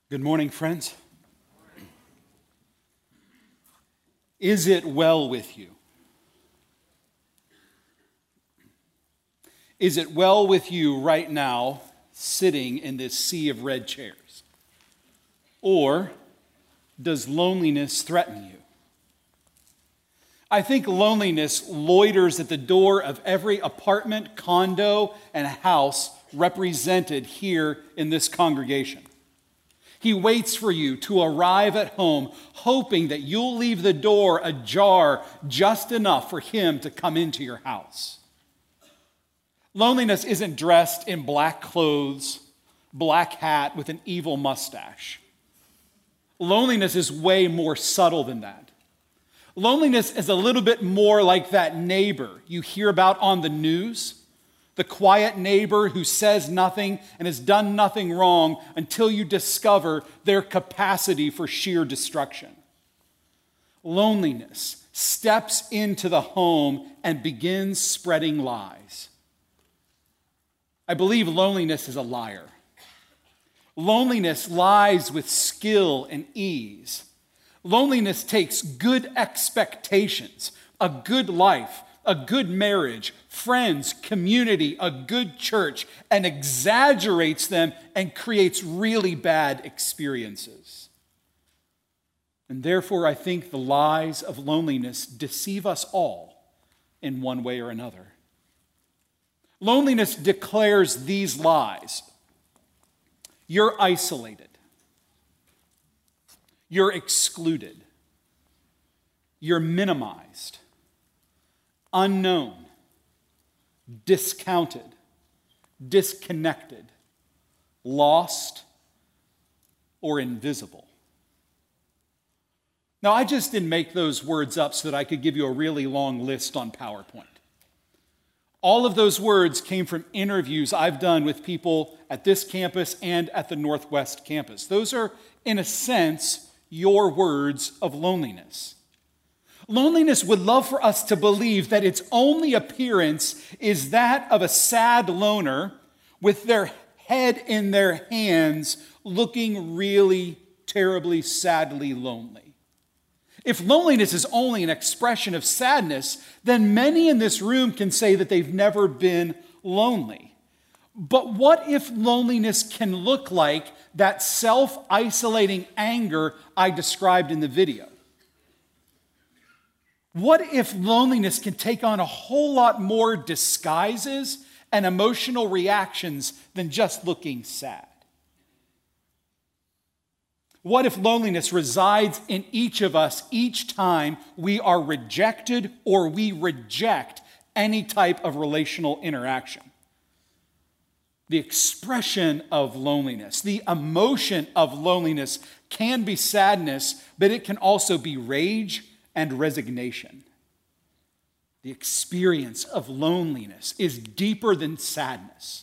Good morning, friends. Is it well with you? Is it well with you right now, sitting in this sea of red chairs? Or does loneliness threaten you? I think loneliness loiters at the door of every apartment, condo, and house represented here in this congregation. He waits for you to arrive at home, hoping that you'll leave the door ajar just enough for him to come into your house. Loneliness isn't dressed in black clothes, black hat with an evil mustache. Loneliness is way more subtle than that. Loneliness is a little bit more like that neighbor you hear about on the news. The quiet neighbor who says nothing and has done nothing wrong until you discover their capacity for sheer destruction. Loneliness steps into the home and begins spreading lies. I believe loneliness is a liar. Loneliness lies with skill and ease. Loneliness takes good expectations, a good life, a good marriage, friends, community, a good church, and exaggerates them and creates really bad experiences. And therefore, I think the lies of loneliness deceive us all in one way or another. Loneliness declares these lies. You're isolated. You're excluded. You're minimized. Unknown, discounted, disconnected, lost, or invisible. Now, I just didn't make those words up so that I could give you a really long list on PowerPoint. All of those words came from interviews I've done with people at this campus and at the Northwest campus. Those are, in a sense, your words of loneliness. Loneliness would love for us to believe that its only appearance is that of a sad loner with their head in their hands, looking really terribly, sadly lonely. If loneliness is only an expression of sadness, then many in this room can say that they've never been lonely. But what if loneliness can look like that self-isolating anger I described in the video? What if loneliness can take on a whole lot more disguises and emotional reactions than just looking sad? What if loneliness resides in each of us each time we are rejected or we reject any type of relational interaction? The expression of loneliness, the emotion of loneliness can be sadness, but it can also be rage and resignation. The experience of loneliness is deeper than sadness.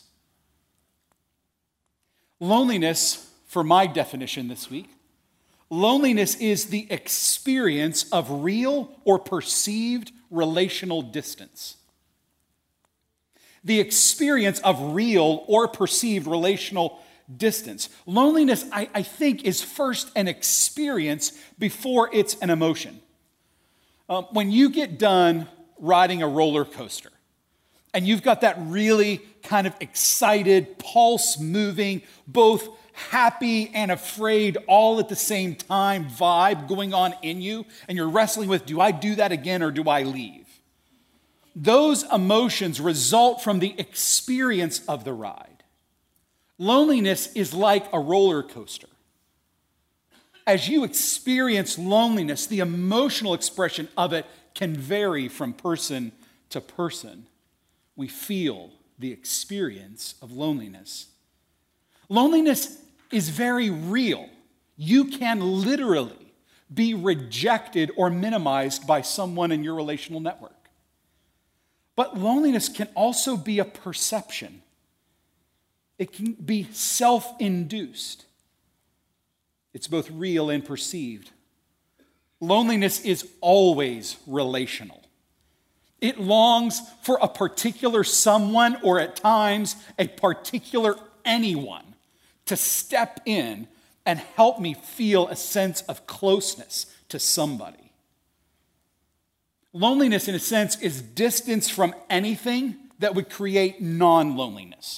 Loneliness, for my definition this week, loneliness is the experience of real or perceived relational distance. The experience of real or perceived relational distance. Loneliness, I think, is first an experience before it's an emotion. When you get done riding a roller coaster and you've got that really kind of excited, pulse-moving, both happy and afraid all at the same time vibe going on in you, and you're wrestling with, do I do that again or do I leave? Those emotions result from the experience of the ride. Loneliness is like a roller coaster. As you experience loneliness, the emotional expression of it can vary from person to person. We feel the experience of loneliness. Loneliness is very real. You can literally be rejected or minimized by someone in your relational network. But loneliness can also be a perception. It can be self-induced. It's both real and perceived. Loneliness is always relational. It longs for a particular someone, or at times a particular anyone, to step in and help me feel a sense of closeness to somebody. Loneliness, in a sense, is distance from anything that would create non-loneliness.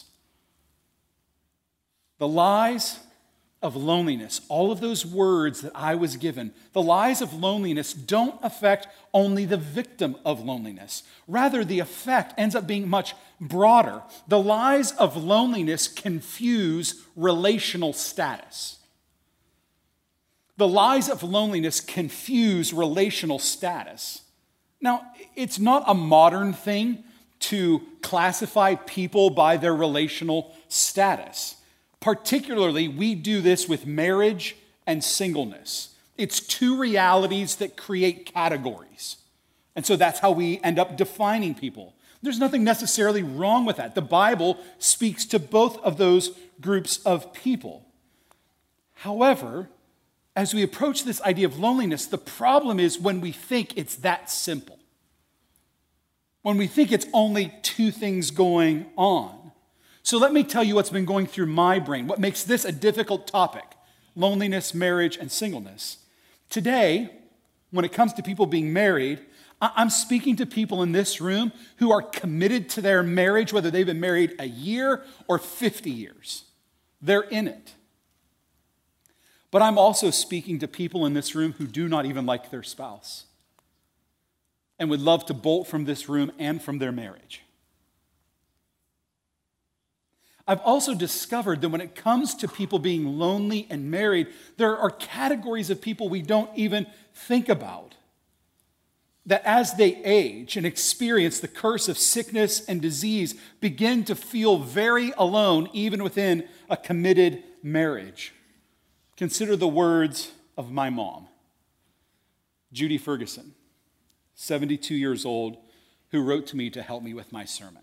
The lies of loneliness, all of those words that I was given, the lies of loneliness don't affect only the victim of loneliness. Rather, the effect ends up being much broader. The lies of loneliness confuse relational status. The lies of loneliness confuse relational status. Now, it's not a modern thing to classify people by their relational status. Particularly, we do this with marriage and singleness. It's two realities that create categories. And so that's how we end up defining people. There's nothing necessarily wrong with that. The Bible speaks to both of those groups of people. However, as we approach this idea of loneliness, the problem is when we think it's that simple. When we think it's only two things going on. So let me tell you what's been going through my brain, what makes this a difficult topic, loneliness, marriage, and singleness. Today, when it comes to people being married, I'm speaking to people in this room who are committed to their marriage, whether they've been married a year or 50 years. They're in it. But I'm also speaking to people in this room who do not even like their spouse and would love to bolt from this room and from their marriage. I've also discovered that when it comes to people being lonely and married, there are categories of people we don't even think about. That as they age and experience the curse of sickness and disease, begin to feel very alone, even within a committed marriage. Consider the words of my mom, Judy Ferguson, 72 years old, who wrote to me to help me with my sermon.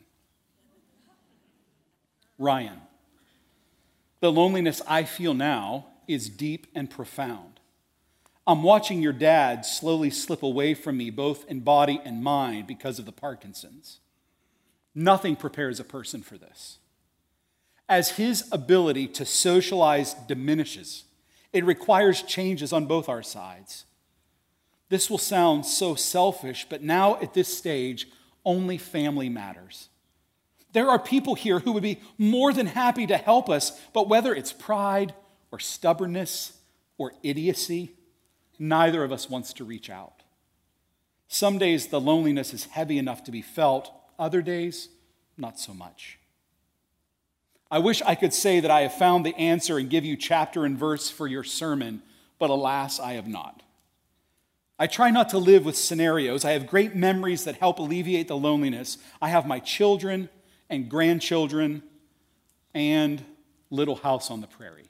Ryan, the loneliness I feel now is deep and profound. I'm watching your dad slowly slip away from me, both in body and mind, because of the Parkinson's. Nothing prepares a person for this. As his ability to socialize diminishes, it requires changes on both our sides. This will sound so selfish, but now at this stage, only family matters. There are people here who would be more than happy to help us, but whether it's pride or stubbornness or idiocy, neither of us wants to reach out. Some days the loneliness is heavy enough to be felt, other days, not so much. I wish I could say that I have found the answer and give you chapter and verse for your sermon, but alas, I have not. I try not to live with scenarios. I have great memories that help alleviate the loneliness. I have my children and grandchildren and Little House on the Prairie.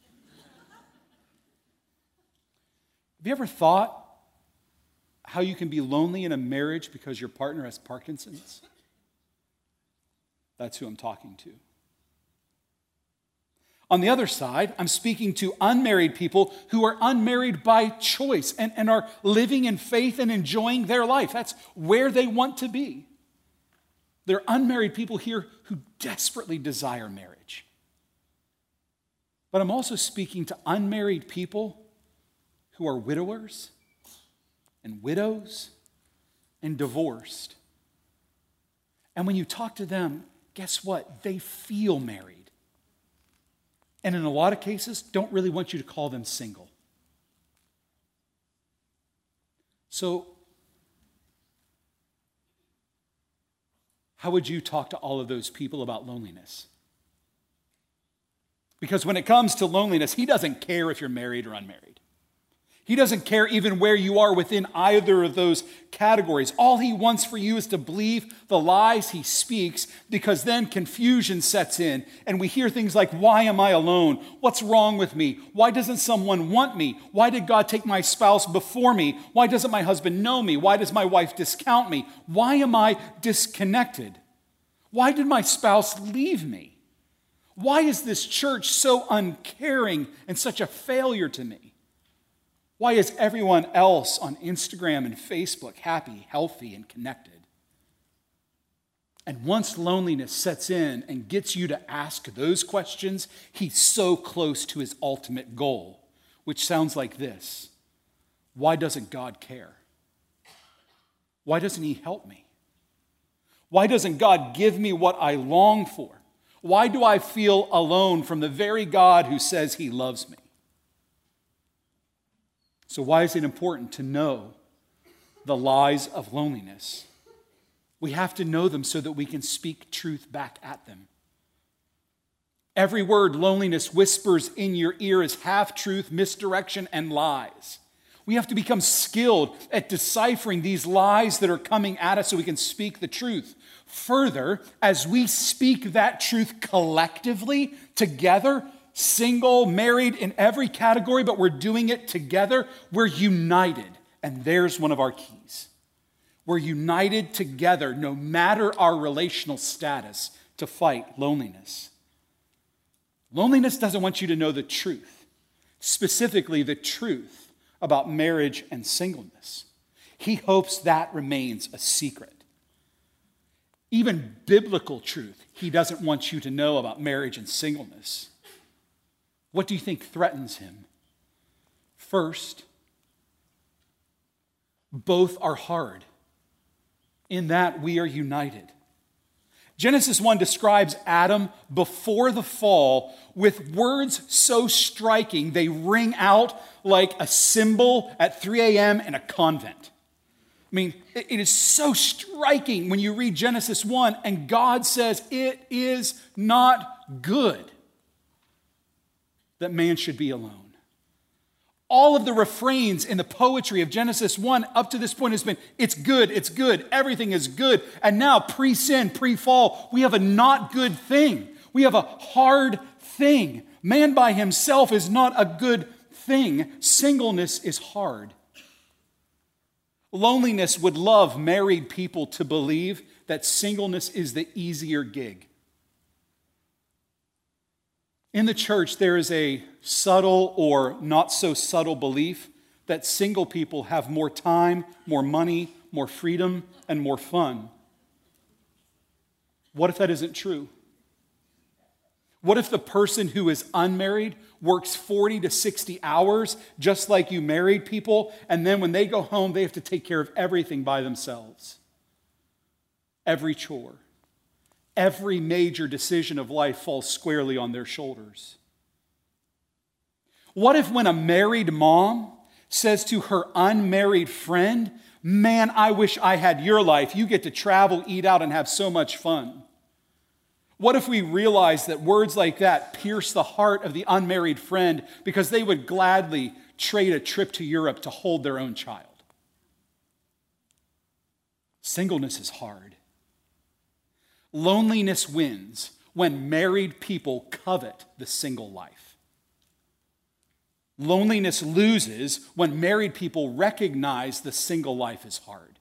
Have you ever thought how you can be lonely in a marriage because your partner has Parkinson's? That's who I'm talking to. On the other side, I'm speaking to unmarried people who are unmarried by choice and are living in faith and enjoying their life. That's where they want to be. There are unmarried people here who desperately desire marriage. But I'm also speaking to unmarried people who are widowers and widows and divorced. And when you talk to them, guess what? They feel married. And in a lot of cases, don't really want you to call them single. So, how would you talk to all of those people about loneliness? Because when it comes to loneliness, he doesn't care if you're married or unmarried. He doesn't care even where you are within either of those categories. All he wants for you is to believe the lies he speaks, because then confusion sets in and we hear things like, why am I alone? What's wrong with me? Why doesn't someone want me? Why did God take my spouse before me? Why doesn't my husband know me? Why does my wife discount me? Why am I disconnected? Why did my spouse leave me? Why is this church so uncaring and such a failure to me? Why is everyone else on Instagram and Facebook happy, healthy, and connected? And once loneliness sets in and gets you to ask those questions, he's so close to his ultimate goal, which sounds like this: why doesn't God care? Why doesn't he help me? Why doesn't God give me what I long for? Why do I feel alone from the very God who says he loves me? So why is it important to know the lies of loneliness? We have to know them so that we can speak truth back at them. Every word loneliness whispers in your ear is half-truth, misdirection, and lies. We have to become skilled at deciphering these lies that are coming at us so we can speak the truth. Further, as we speak that truth collectively, together, single, married, in every category, but we're doing it together, we're united. And there's one of our keys. We're united together, no matter our relational status, to fight loneliness. Loneliness doesn't want you to know the truth, specifically the truth about marriage and singleness. He hopes that remains a secret. Even biblical truth, he doesn't want you to know about marriage and singleness. What do you think threatens him? First, both are hard. In that we are united. Genesis 1 describes Adam before the fall with words so striking they ring out like a cymbal at 3 a.m. in a convent. I mean, it is so striking when you read Genesis 1 and God says it is not good that man should be alone. All of the refrains in the poetry of Genesis 1 up to this point has been, it's good, everything is good. And now, pre-sin, pre-fall, we have a not good thing. We have a hard thing. Man by himself is not a good thing. Singleness is hard. Loneliness would love married people to believe that singleness is the easier gig. In the church, there is a subtle or not so subtle belief that single people have more time, more money, more freedom, and more fun. What if that isn't true? What if the person who is unmarried works 40 to 60 hours, just like you married people, and then when they go home, they have to take care of everything by themselves? Every chore. Every major decision of life falls squarely on their shoulders. What if when a married mom says to her unmarried friend, man, I wish I had your life. You get to travel, eat out, and have so much fun. What if we realize that words like that pierce the heart of the unmarried friend because they would gladly trade a trip to Europe to hold their own child? Singleness is hard. Loneliness wins when married people covet the single life. Loneliness loses when married people recognize the single life is hard.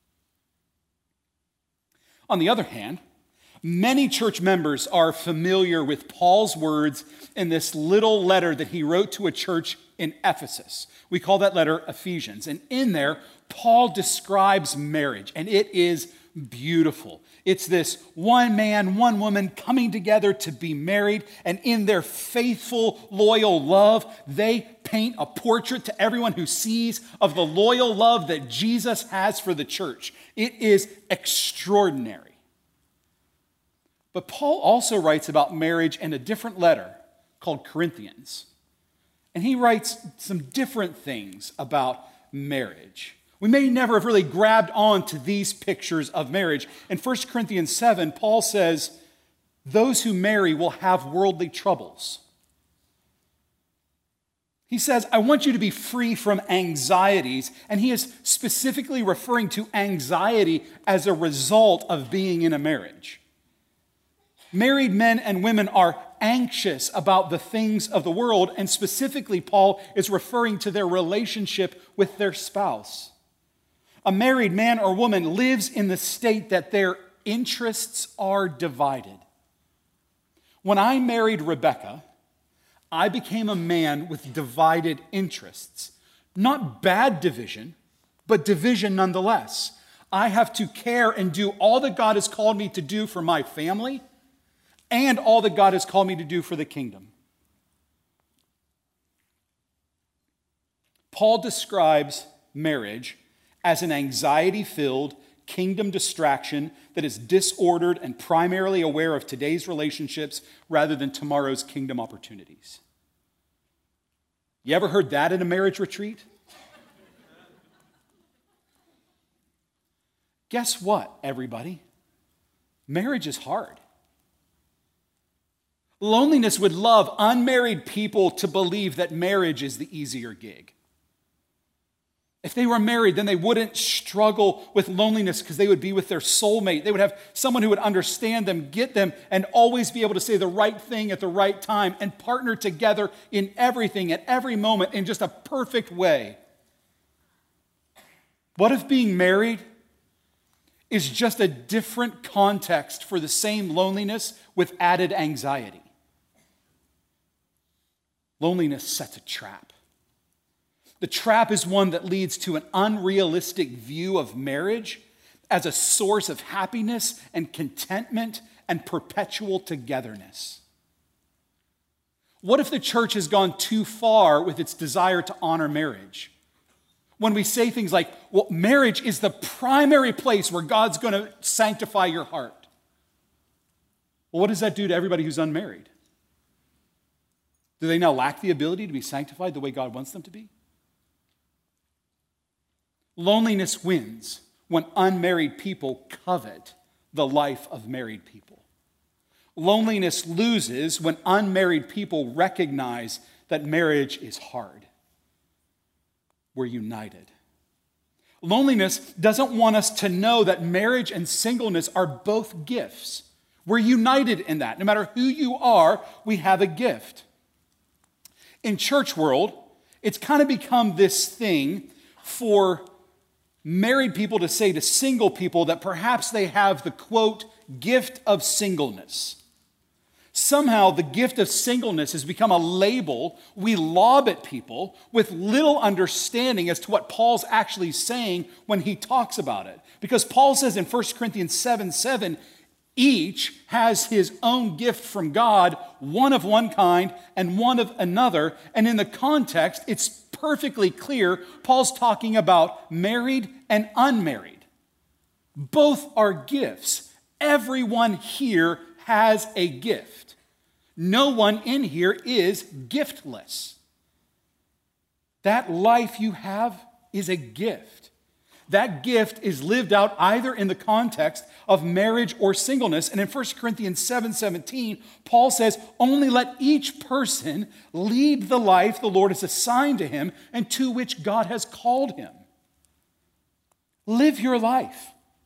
On the other hand, many church members are familiar with Paul's words in this little letter that he wrote to a church in Ephesus. We call that letter Ephesians. And in there, Paul describes marriage, and it is beautiful. It's this one man, one woman coming together to be married, and in their faithful, loyal love, they paint a portrait to everyone who sees of the loyal love that Jesus has for the church. It is extraordinary. But Paul also writes about marriage in a different letter called Corinthians. And he writes some different things about marriage. We may never have really grabbed on to these pictures of marriage. In 1 Corinthians 7, Paul says, those who marry will have worldly troubles. He says, I want you to be free from anxieties. And he is specifically referring to anxiety as a result of being in a marriage. Married men and women are anxious about the things of the world, and specifically, Paul is referring to their relationship with their spouse. A married man or woman lives in the state that their interests are divided. When I married Rebecca, I became a man with divided interests. Not bad division, but division nonetheless. I have to care and do all that God has called me to do for my family and all that God has called me to do for the kingdom. Paul describes marriage as an anxiety-filled kingdom distraction that is disordered and primarily aware of today's relationships rather than tomorrow's kingdom opportunities. You ever heard that at a marriage retreat? Guess what, everybody? Marriage is hard. Loneliness would love unmarried people to believe that marriage is the easier gig. If they were married, then they wouldn't struggle with loneliness because they would be with their soulmate. They would have someone who would understand them, get them, and always be able to say the right thing at the right time and partner together in everything at every moment in just a perfect way. What if being married is just a different context for the same loneliness with added anxiety? Loneliness sets a trap. The trap is one that leads to an unrealistic view of marriage as a source of happiness and contentment and perpetual togetherness. What if the church has gone too far with its desire to honor marriage? When we say things like, well, marriage is the primary place where God's going to sanctify your heart. Well, what does that do to everybody who's unmarried? Do they now lack the ability to be sanctified the way God wants them to be? Loneliness wins when unmarried people covet the life of married people. Loneliness loses when unmarried people recognize that marriage is hard. We're united. Loneliness doesn't want us to know that marriage and singleness are both gifts. We're united in that. No matter who you are, we have a gift. In church world, it's kind of become this thing for married people to say to single people that perhaps they have the, quote, gift of singleness. Somehow the gift of singleness has become a label we lob at people with little understanding as to what Paul's actually saying when he talks about it. Because Paul says in 1 Corinthians 7:7, each has his own gift from God, one of one kind and one of another. And in the context, it's perfectly clear Paul's talking about married and unmarried. Both are gifts. Everyone here has a gift. No one in here is giftless. That life you have is a gift. That gift is lived out either in the context of marriage or singleness. And in 1 Corinthians 7:17, Paul says, only let each person lead the life the Lord has assigned to him and to which God has called him. Live your life.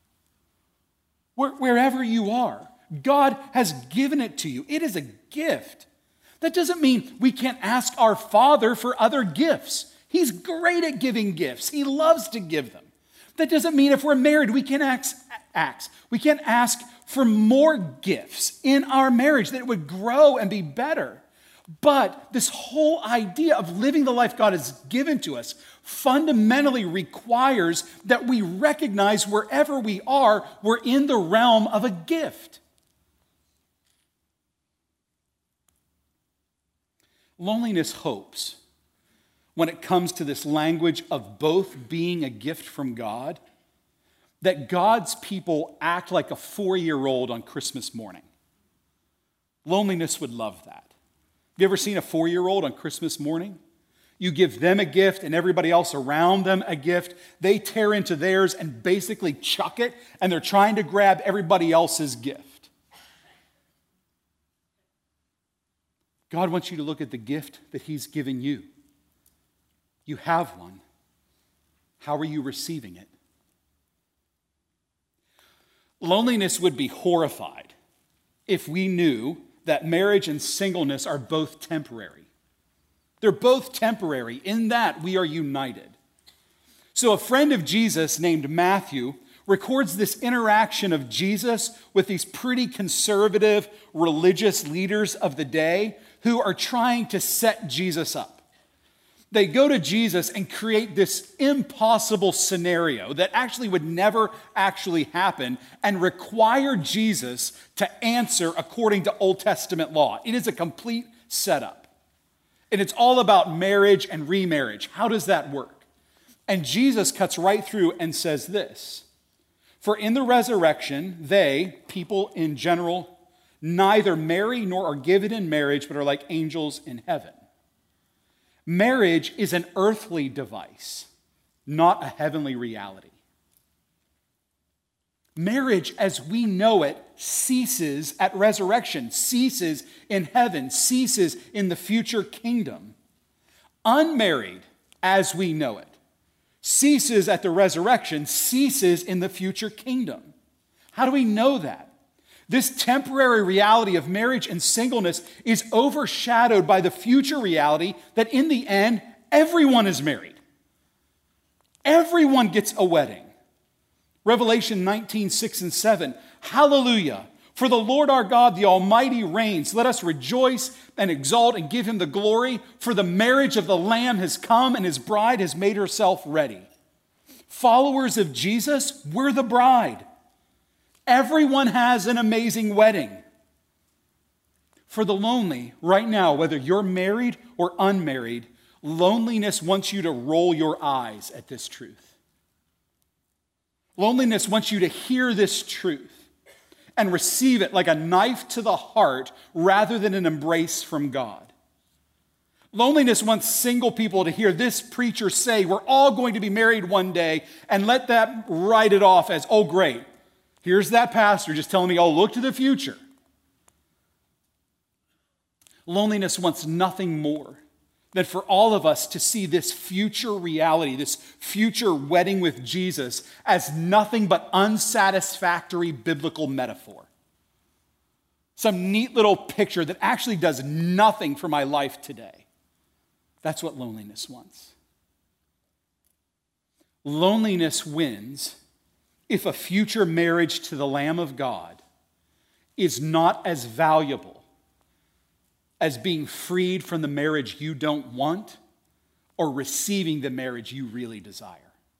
Wherever you are, God has given it to you. It is a gift. That doesn't mean we can't ask our Father for other gifts. He's great at giving gifts. He loves to give them. That doesn't mean if we're married, we can't ask for more gifts in our marriage, that it would grow and be better. But this whole idea of living the life God has given to us fundamentally requires that we recognize wherever we are, we're in the realm of a gift. Loneliness hopes, when it comes to this language of both being a gift from God, that God's people act like a 4-year-old on Christmas morning. Loneliness would love that. Have you ever seen a 4-year-old on Christmas morning? You give them a gift and everybody else around them a gift. They tear into theirs and basically chuck it, and they're trying to grab everybody else's gift. God wants you to look at the gift that He's given you. You have one. How are you receiving it? Loneliness would be horrified if we knew that marriage and singleness are both temporary. They're both temporary in that we are united. So a friend of Jesus named Matthew records this interaction of Jesus with these pretty conservative religious leaders of the day who are trying to set Jesus up. They go to Jesus and create this impossible scenario that actually would never actually happen and require Jesus to answer according to Old Testament law. It is a complete setup. And it's all about marriage and remarriage. How does that work? And Jesus cuts right through and says this: for in the resurrection, they, people in general, neither marry nor are given in marriage, but are like angels in heaven. Marriage is an earthly device, not a heavenly reality. Marriage, as we know it, ceases at resurrection, ceases in heaven, ceases in the future kingdom. Unmarried, as we know it, ceases at the resurrection, ceases in the future kingdom. How do we know that? This temporary reality of marriage and singleness is overshadowed by the future reality that in the end, everyone is married. Everyone gets a wedding. Revelation 19, 6 and 7. Hallelujah! For the Lord our God, the Almighty, reigns. Let us rejoice and exalt and give him the glory, for the marriage of the Lamb has come and his bride has made herself ready. Followers of Jesus, we're the bride. Everyone has an amazing wedding. For the lonely, right now, whether you're married or unmarried, loneliness wants you to roll your eyes at this truth. Loneliness wants you to hear this truth and receive it like a knife to the heart rather than an embrace from God. Loneliness wants single people to hear this preacher say, we're all going to be married one day, and let that write it off as, oh, great. Here's that pastor just telling me, oh, look to the future. Loneliness wants nothing more than for all of us to see this future reality, this future wedding with Jesus, as nothing but unsatisfactory biblical metaphor. Some neat little picture that actually does nothing for my life today. That's what loneliness wants. Loneliness wins if a future marriage to the Lamb of God is not as valuable as being freed from the marriage you don't want or receiving the marriage you really desire.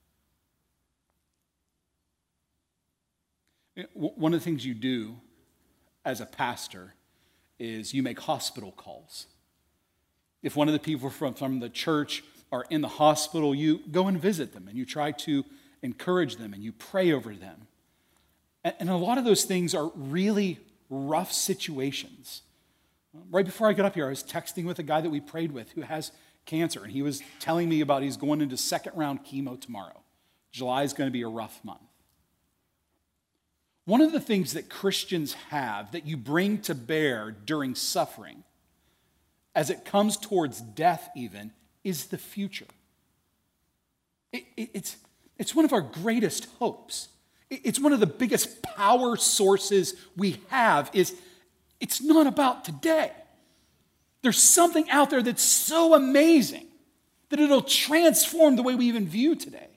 One of the things you do as a pastor is you make hospital calls. If one of the people from the church are in the hospital, you go and visit them and you try to encourage them and you pray over them. And a lot of those things are really rough situations. Right before I got up here, I was texting with a guy that we prayed with who has cancer, and he was telling me about he's going into second round chemo tomorrow. July is going to be a rough month. One of the things that Christians have that you bring to bear during suffering, as it comes towards death even, is the future. It's one of our greatest hopes. It's one of the biggest power sources we have. It's not about today. There's something out there that's so amazing that it'll transform the way we even view today.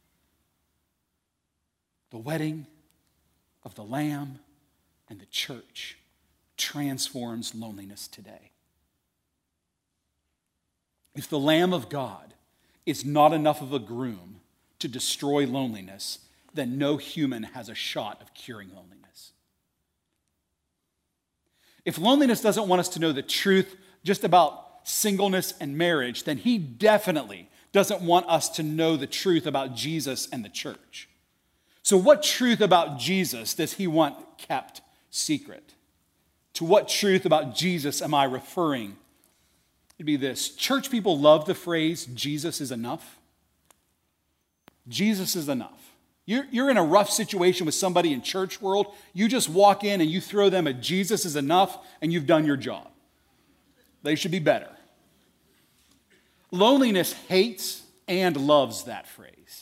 The wedding of the Lamb and the church transforms loneliness today. If the Lamb of God is not enough of a groom to destroy loneliness, then no human has a shot of curing loneliness. If loneliness doesn't want us to know the truth just about singleness and marriage, then he definitely doesn't want us to know the truth about Jesus and the church. So what truth about Jesus does he want kept secret? To what truth about Jesus am I referring? It'd be this. Church people love the phrase, Jesus is enough. Jesus is enough. You're in a rough situation with somebody in church world. You just walk in and you throw them a Jesus is enough and you've done your job. They should be better. Loneliness hates and loves that phrase.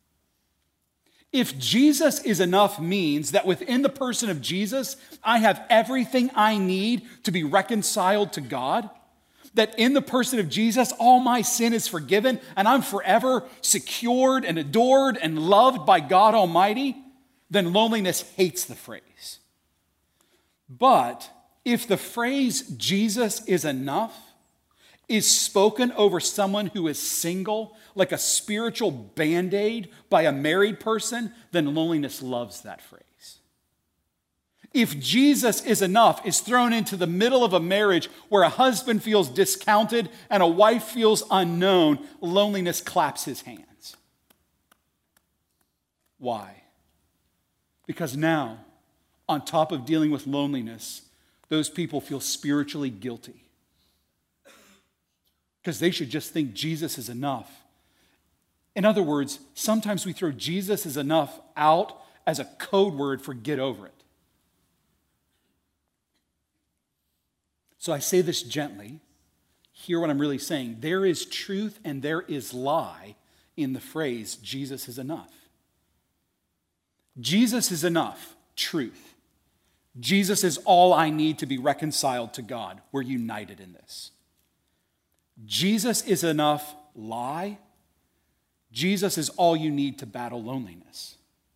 If Jesus is enough means that within the person of Jesus, I have everything I need to be reconciled to God, that in the person of Jesus, all my sin is forgiven and I'm forever secured and adored and loved by God Almighty, then loneliness hates the phrase. But if the phrase Jesus is enough is spoken over someone who is single, like a spiritual Band-Aid by a married person, then loneliness loves that phrase. If Jesus is enough is thrown into the middle of a marriage where a husband feels discounted and a wife feels unknown, loneliness claps his hands. Why? Because now, on top of dealing with loneliness, those people feel spiritually guilty. Because they should just think Jesus is enough. In other words, sometimes we throw Jesus is enough out as a code word for get over it. So I say this gently. Hear what I'm really saying. There is truth and there is lie in the phrase, Jesus is enough. Jesus is enough, truth. Jesus is all I need to be reconciled to God. We're united in this. Jesus is enough, lie. Jesus is all you need to battle loneliness.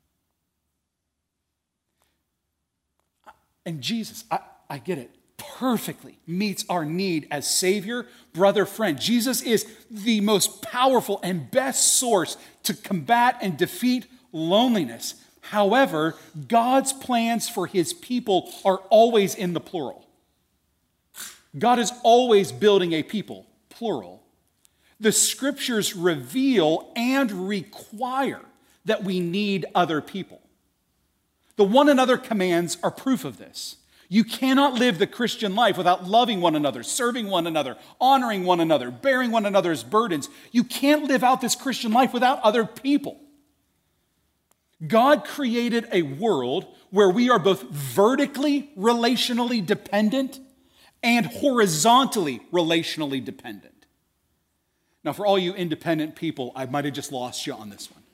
And Jesus, I get it, perfectly meets our need as Savior, brother, friend. Jesus is the most powerful and best source to combat and defeat loneliness. However, God's plans for his people are always in the plural. God is always building a people, plural. The scriptures reveal and require that we need other people. The one another commands are proof of this. You cannot live the Christian life without loving one another, serving one another, honoring one another, bearing one another's burdens. You can't live out this Christian life without other people. God created a world where we are both vertically relationally dependent and horizontally relationally dependent. Now, for all you independent people, I might have just lost you on this one.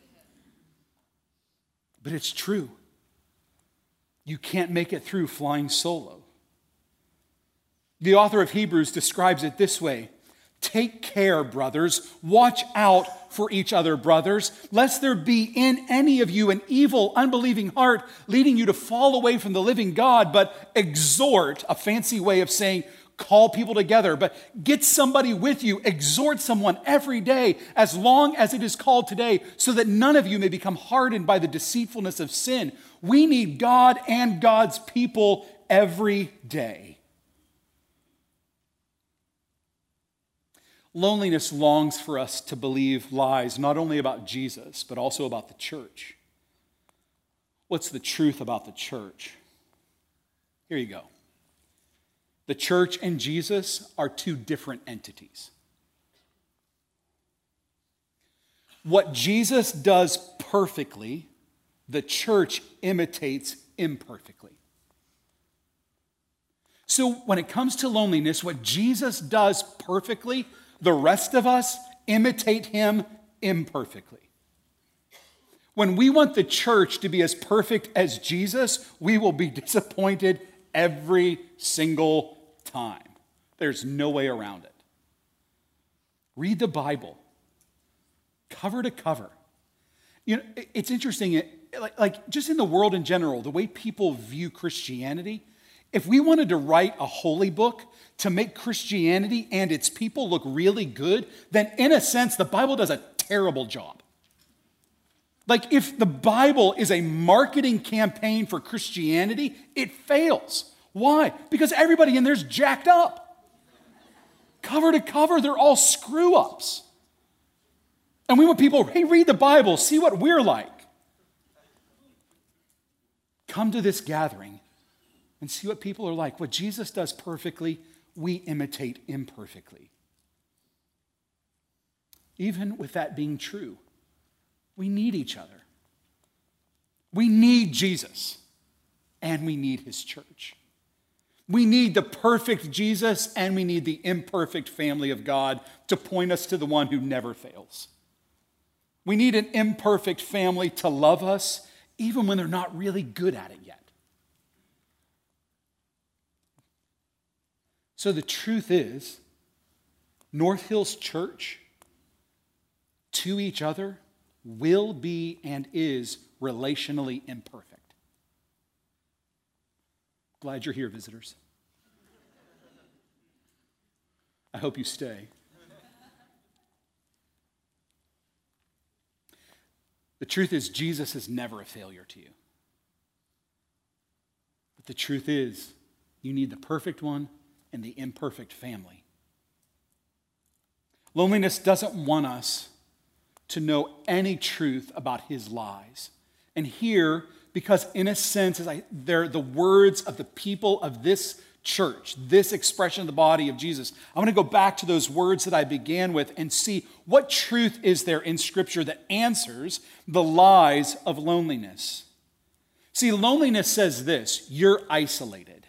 But it's true. You can't make it through flying solo. The author of Hebrews describes it this way. Take care, brothers. Watch out for each other, brothers, lest there be in any of you an evil, unbelieving heart leading you to fall away from the living God, but exhort, a fancy way of saying call people together, but get somebody with you, exhort someone every day as long as it is called today, so that none of you may become hardened by the deceitfulness of sin. We need God and God's people every day. Loneliness longs for us to believe lies not only about Jesus, but also about the church. What's the truth about the church? Here you go. The church and Jesus are two different entities. What Jesus does perfectly, the church imitates imperfectly. So when it comes to loneliness, what Jesus does perfectly, the rest of us imitate him imperfectly. When we want the church to be as perfect as Jesus, we will be disappointed every single time. There's no way around it. Read the Bible, cover to cover. You know, it's interesting, like just in the world in general, the way people view Christianity, if we wanted to write a holy book to make Christianity and its people look really good, then in a sense, the Bible does a terrible job. Like if the Bible is a marketing campaign for Christianity, it fails. Why? Because everybody in there's jacked up. Cover to cover, they're all screw-ups. And we want people, hey, read the Bible, see what we're like. Come to this gathering and see what people are like. What Jesus does perfectly, we imitate imperfectly. Even with that being true, we need each other. We need Jesus, and we need his church. We need the perfect Jesus, and we need the imperfect family of God to point us to the one who never fails. We need an imperfect family to love us, even when they're not really good at it yet. So the truth is, North Hills Church, to each other, will be and is relationally imperfect. Glad you're here, visitors. I hope you stay. The truth is, Jesus is never a failure to you. But the truth is, you need the perfect one and the imperfect family. Loneliness doesn't want us to know any truth about his lies. And here, because in a sense, they're the words of the people of this church, this expression of the body of Jesus, I want to go back to those words that I began with and see what truth is there in Scripture that answers the lies of loneliness. See, loneliness says this: you're isolated.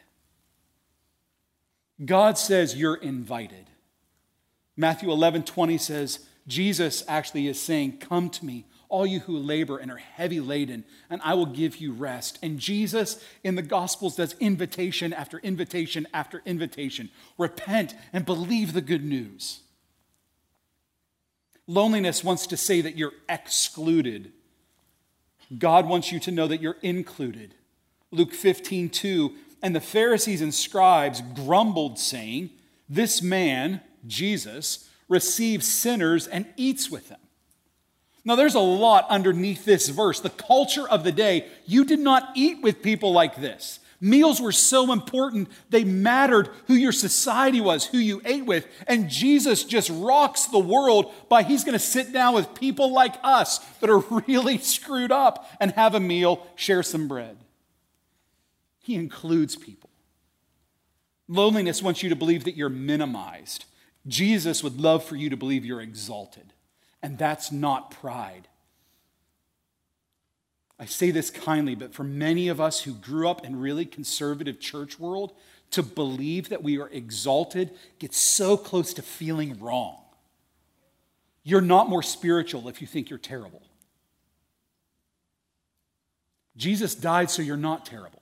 God says you're invited. Matthew 11:20 says, Jesus actually is saying, come to me, all you who labor and are heavy laden, and I will give you rest. And Jesus in the Gospels does invitation after invitation after invitation. Repent and believe the good news. Loneliness wants to say that you're excluded. God wants you to know that you're included. Luke 15:2, and the Pharisees and scribes grumbled, saying, this man, Jesus, receives sinners and eats with them. Now, there's a lot underneath this verse. The culture of the day, you did not eat with people like this. Meals were so important, they mattered who your society was, who you ate with. And Jesus just rocks the world by he's going to sit down with people like us that are really screwed up and have a meal, share some bread. He includes people. Loneliness wants you to believe that you're minimized. Jesus would love for you to believe you're exalted. And that's not pride. I say this kindly, but for many of us who grew up in really conservative church world, to believe that we are exalted gets so close to feeling wrong. You're not more spiritual if you think you're terrible. Jesus died so you're not terrible.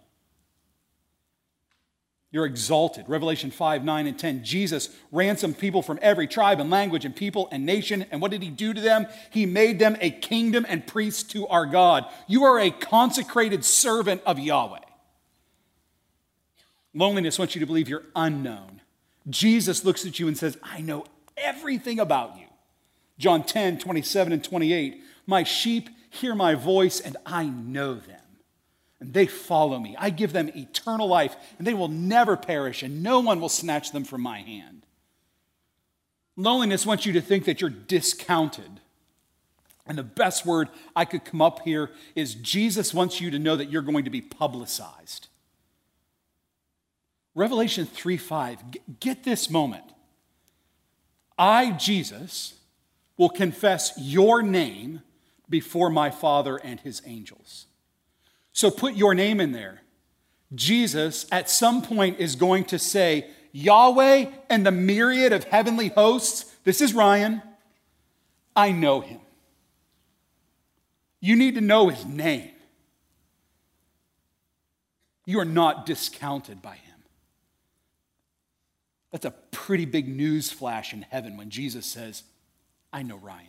You're exalted. Revelation 5, 9, and 10. Jesus ransomed people from every tribe and language and people and nation. And what did he do to them? He made them a kingdom and priests to our God. You are a consecrated servant of Yahweh. Loneliness wants you to believe you're unknown. Jesus looks at you and says, I know everything about you. John 10, 27 and 28. My sheep hear my voice and I know them. And they follow me. I give them eternal life, and they will never perish, and no one will snatch them from my hand. Loneliness wants you to think that you're discounted. And the best word I could come up here is Jesus wants you to know that you're going to be publicized. Revelation 3:5, get this moment. I, Jesus, will confess your name before my Father and his angels. So put your name in there. Jesus at some point is going to say, Yahweh and the myriad of heavenly hosts, this is Ryan, I know him. You need to know his name. You are not discounted by him. That's a pretty big news flash in heaven when Jesus says, I know Ryan.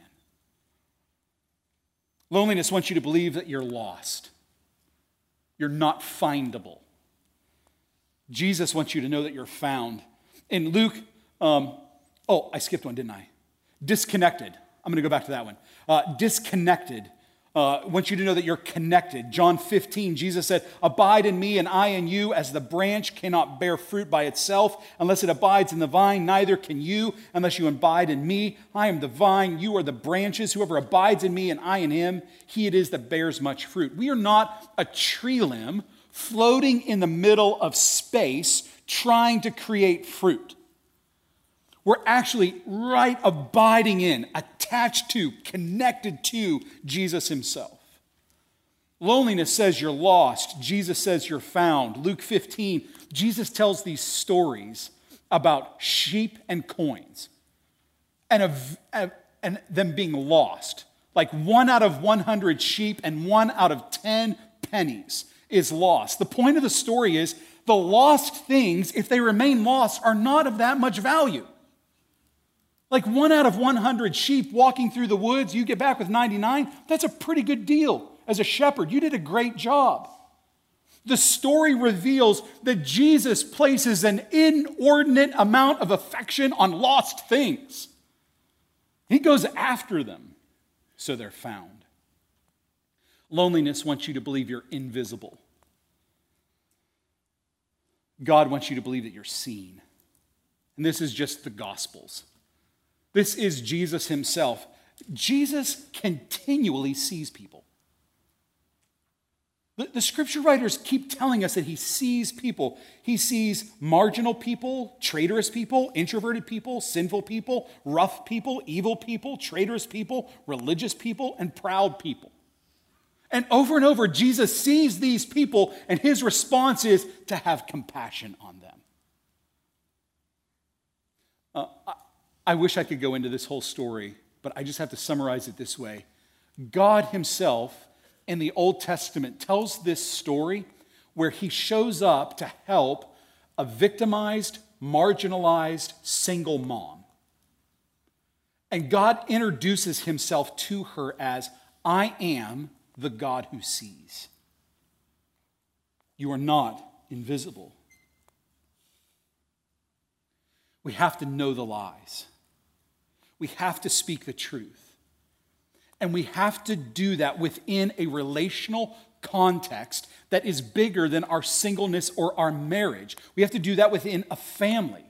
Loneliness wants you to believe that you're lost. You're not findable. Jesus wants you to know that you're found. In Luke, I skipped one, didn't I? Disconnected. I'm going to go back to that one. Disconnected. Wants you to know that you're connected. John 15, Jesus said, abide in me and I in you, as the branch cannot bear fruit by itself unless it abides in the vine, neither can you unless you abide in me. I am the vine, you are the branches. Whoever abides in me and I in him, he it is that bears much fruit. We are not a tree limb floating in the middle of space trying to create fruit. We're actually right abiding in, attached to, connected to Jesus himself. Loneliness says you're lost. Jesus says you're found. Luke 15, Jesus tells these stories about sheep and coins and them being lost. Like 1 out of 100 sheep and 1 out of 10 pennies is lost. The point of the story is the lost things, if they remain lost, are not of that much value. Like 1 out of 100 sheep walking through the woods, you get back with 99, that's a pretty good deal. As a shepherd, you did a great job. The story reveals that Jesus places an inordinate amount of affection on lost things. He goes after them so they're found. Loneliness wants you to believe you're invisible. God wants you to believe that you're seen. And this is just the Gospels. This is Jesus himself. Jesus continually sees people. The scripture writers keep telling us that he sees people. He sees marginal people, traitorous people, introverted people, sinful people, rough people, evil people, traitorous people, religious people, and proud people. And over, Jesus sees these people, and his response is to have compassion on them. I wish I could go into this whole story, but I just have to summarize it this way. God himself in the Old Testament tells this story where he shows up to help a victimized, marginalized, single mom. And God introduces himself to her as, I am the God who sees. You are not invisible. We have to know the lies. We have to speak the truth. And we have to do that within a relational context that is bigger than our singleness or our marriage. We have to do that within a family.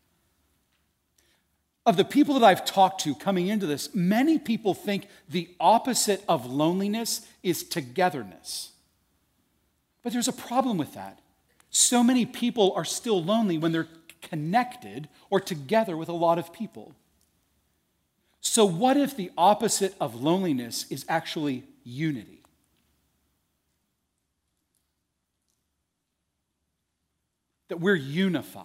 Of the people that I've talked to coming into this, many people think the opposite of loneliness is togetherness. But there's a problem with that. So many people are still lonely when they're connected or together with a lot of people. So what if the opposite of loneliness is actually unity? That we're unified.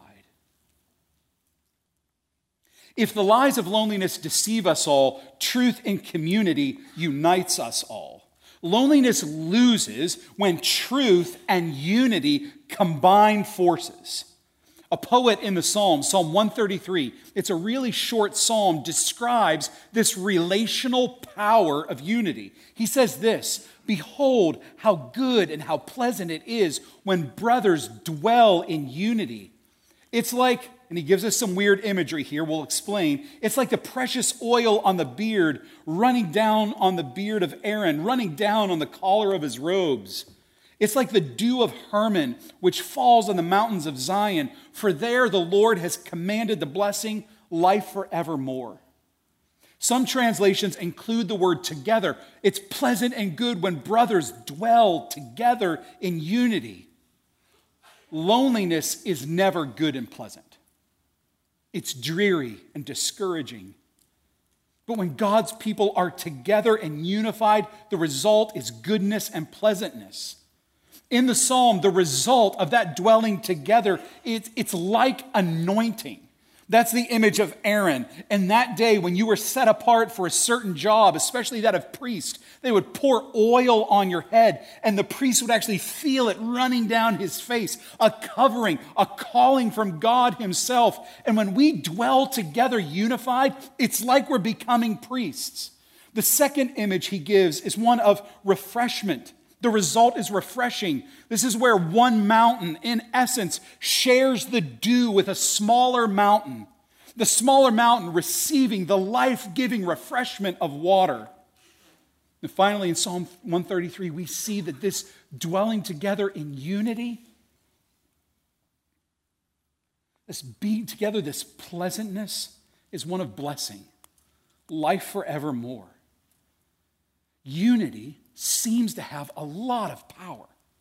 If the lies of loneliness deceive us all, truth in community unites us all. Loneliness loses when truth and unity combine forces. A poet in the Psalms, Psalm 133, it's a really short psalm, describes this relational power of unity. He says this, behold how good and how pleasant it is when brothers dwell in unity. It's like, and he gives us some weird imagery here, we'll explain. It's like the precious oil on the beard running down on the beard of Aaron, running down on the collar of his robes. It's like the dew of Hermon, which falls on the mountains of Zion, for there the Lord has commanded the blessing, life forevermore. Some translations include the word together. It's pleasant and good when brothers dwell together in unity. Loneliness is never good and pleasant. It's dreary and discouraging. But when God's people are together and unified, the result is goodness and pleasantness. In the psalm, the result of that dwelling together, it's like anointing. That's the image of Aaron. And that day when you were set apart for a certain job, especially that of priest, they would pour oil on your head and the priest would actually feel it running down his face, a covering, a calling from God himself. And when we dwell together unified, it's like we're becoming priests. The second image he gives is one of refreshment. The result is refreshing. This is where one mountain, in essence, shares the dew with a smaller mountain. The smaller mountain receiving the life-giving refreshment of water. And finally, in Psalm 133, we see that this dwelling together in unity, this being together, this pleasantness, is one of blessing. Life forevermore. Unity seems to have a lot of power.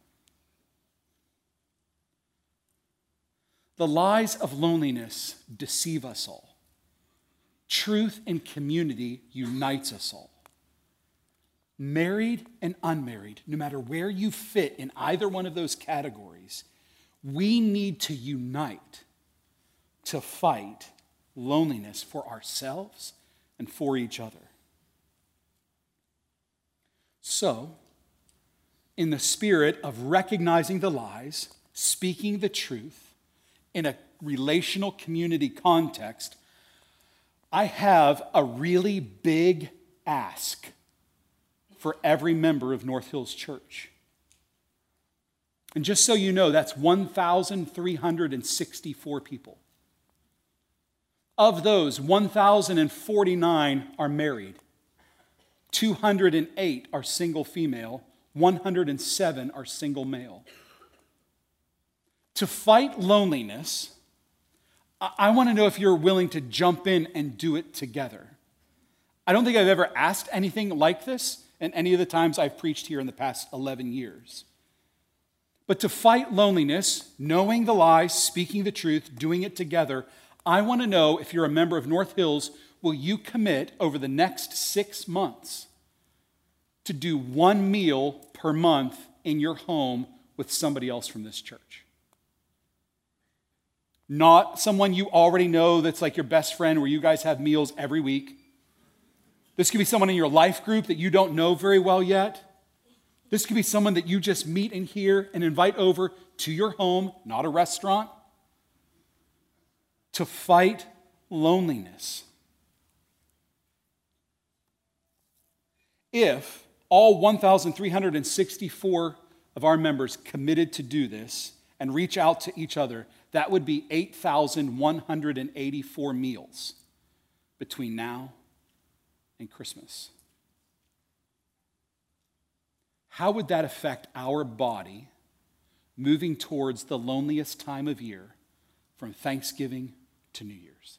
The lies of loneliness deceive us all. Truth in community unites us all. Married and unmarried, no matter where you fit in either one of those categories, we need to unite to fight loneliness for ourselves and for each other. So, in the spirit of recognizing the lies, speaking the truth, in a relational community context, I have a really big ask for every member of North Hills Church. And just so you know, that's 1,364 people. Of those, 1,049 are married. 208 are single female. 107 are single male. To fight loneliness, I want to know if you're willing to jump in and do it together. I don't think I've ever asked anything like this in any of the times I've preached here in the past 11 years. But to fight loneliness, knowing the lies, speaking the truth, doing it together, I want to know if you're a member of North Hills, will you commit over the next 6 months to do one meal per month in your home with somebody else from this church? Not someone you already know that's like your best friend where you guys have meals every week. This could be someone in your life group that you don't know very well yet. This could be someone that you just meet in here and invite over to your home, not a restaurant, to fight loneliness. If all 1,364 of our members committed to do this and reach out to each other, that would be 8,184 meals between now and Christmas. How would that affect our body moving towards the loneliest time of year from Thanksgiving to New Year's?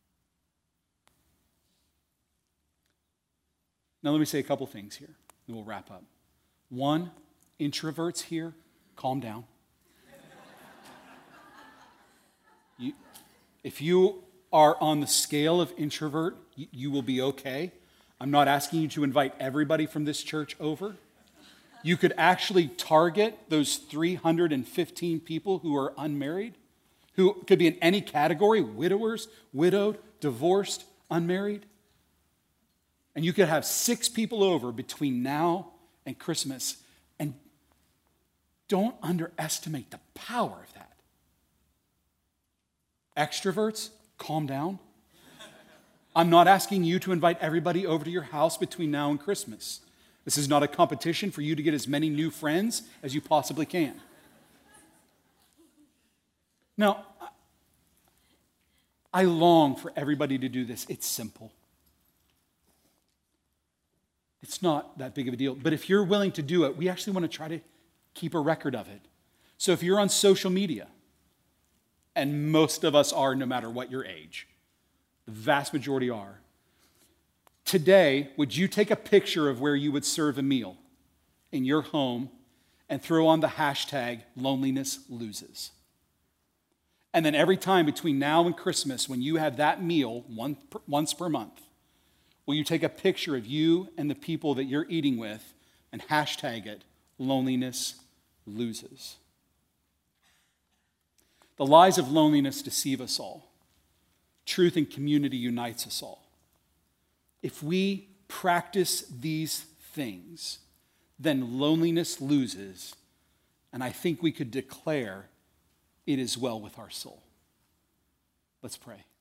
Now let me say a couple things here, and we'll wrap up. One, introverts here, calm down. If you are on the scale of introvert, you will be okay. I'm not asking you to invite everybody from this church over. You could actually target those 315 people who are unmarried, who could be in any category: widowers, widowed, divorced, unmarried. And you could have 6 people over between now and Christmas. And don't underestimate the power of that. Extroverts, calm down. I'm not asking you to invite everybody over to your house between now and Christmas. This is not a competition for you to get as many new friends as you possibly can. Now, I long for everybody to do this. It's simple. It's not that big of a deal. But if you're willing to do it, we actually want to try to keep a record of it. So if you're on social media, and most of us are no matter what your age, the vast majority are, today, would you take a picture of where you would serve a meal in your home and throw on the hashtag loneliness loses? And then every time between now and Christmas, when you have that meal once per month, will you take a picture of you and the people that you're eating with and hashtag it loneliness loses? The lies of loneliness deceive us all. Truth and community unites us all. If we practice these things, then loneliness loses, and I think we could declare it is well with our soul. Let's pray.